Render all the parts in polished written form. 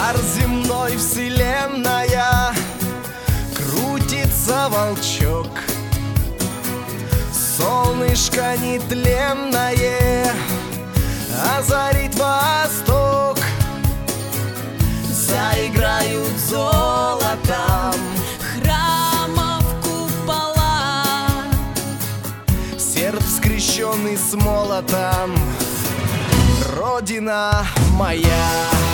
Шар земной, вселенная, крутится волчок. Солнышко нетленное озарит восток. Заиграют золотом храмов купола, серп скрещенный с молотом. Родина моя.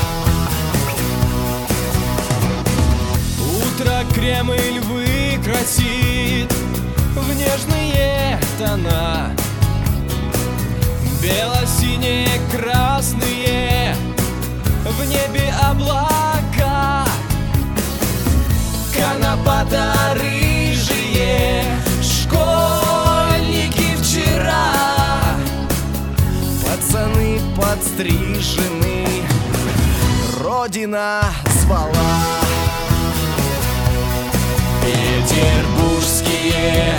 Утро Кремль выкрасит в нежные тона, бело-синие, красные, в небе облака. Конопато-рыжие школьники вчера, пацаны подстрижены, Родина звала. Петербургские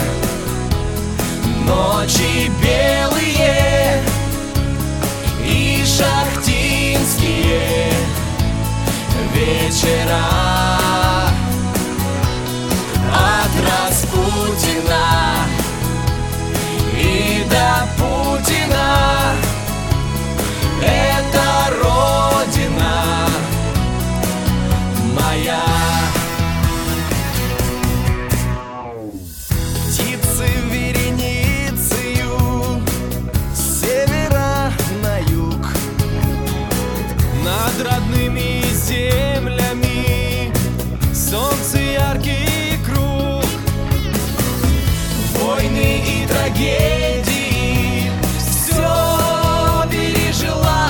ночи белые и шахтинские вечера. От Распутина и до Путина это Родина моя. Птицы вереницею с севера на юг, над родными землями солнце яркий круг. войны и трагедии все пережила.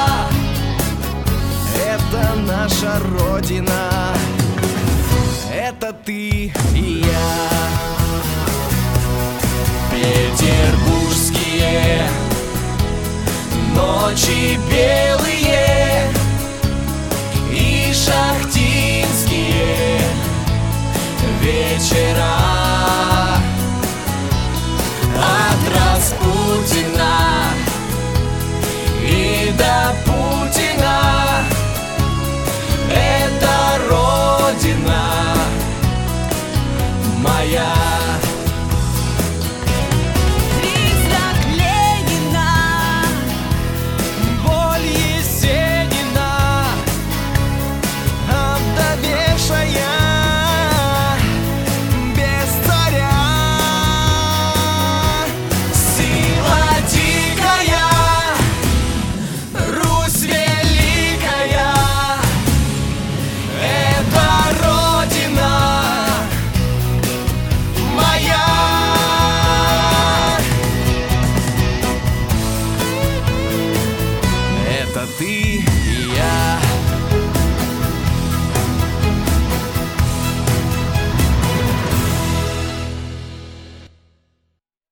Это наша Родина, это ты и я. Петербургские ночи белые и шахтинские вечера. От Распутина и до Путина это Родина моя. призрак Ленина, Боль Есенина, Овдовевшая без царя, сила дикая, Русь великая, это Родина моя. Это ты и я.